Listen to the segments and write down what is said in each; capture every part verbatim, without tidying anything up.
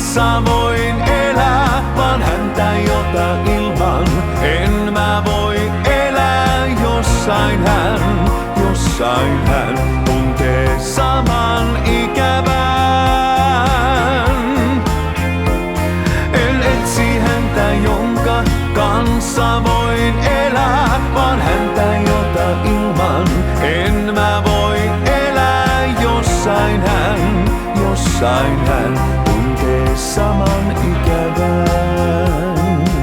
kanssa voin elää, vaan häntä jota ilman en mä voi elää. Jossain hän, jossain hän tuntee saman ikävän. En etsi häntä, jonka kanssa voin elää, vaan häntä jota ilman en mä voi elää. Jossain hän, jossain hän tuntee saman ikävän.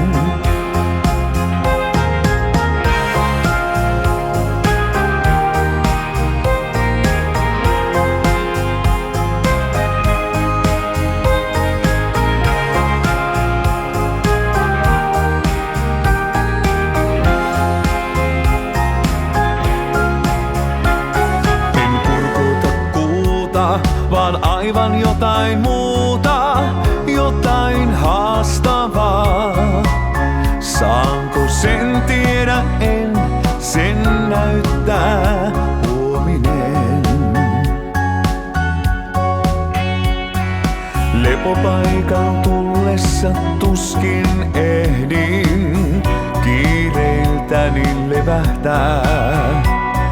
Vaan aivan jotain muuta, jotain haastavaa. Saanko sen tiedä, en sen näyttää huominen. Lepopaikan tullessa tuskin ehdin kiireiltäni levähtää.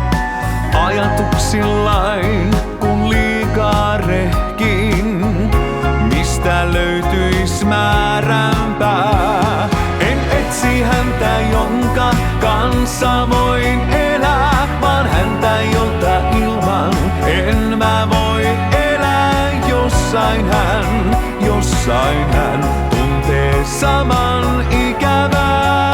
Ajatuksillain kun liikaa rehkin, mistä löytyis määränpää. En etsi häntä, jonka kanssa voin elää, vaan häntä, jota ilman en mä voi elää. Jossain hän, jossain hän tuntee saman ikävän.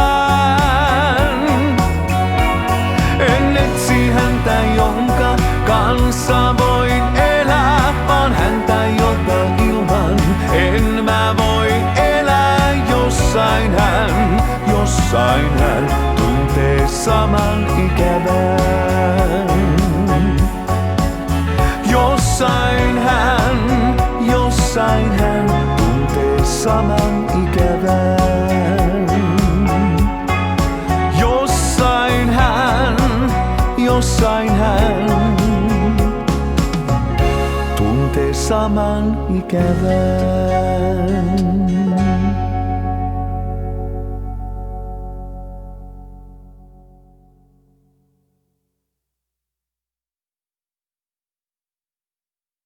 En etsi häntä, jonka kanssa voin elää, vaan häntä, jota ilman en mä voi elää. Jossain hän, jossain hän tuntee saman ikävän. Jossain hän, jossain hän tuntee saman ikävän. Jossain hän, jossain hän tuntee saman ikävän.